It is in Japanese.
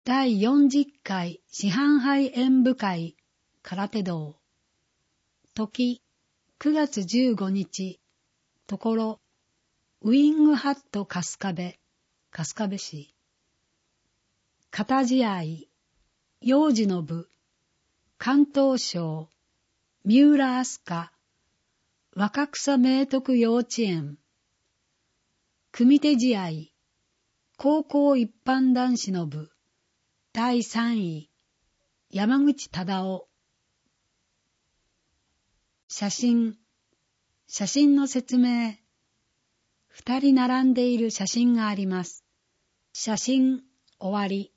第40回師範杯演舞会空手道。時9月15日。ところウィングハット春日部市。片試合幼児の部関東省三浦飛鳥若草明徳幼稚園。組手試合高校一般男子の部第3位山口忠夫。写真の説明。2人並んでいる写真があります。写真終わり。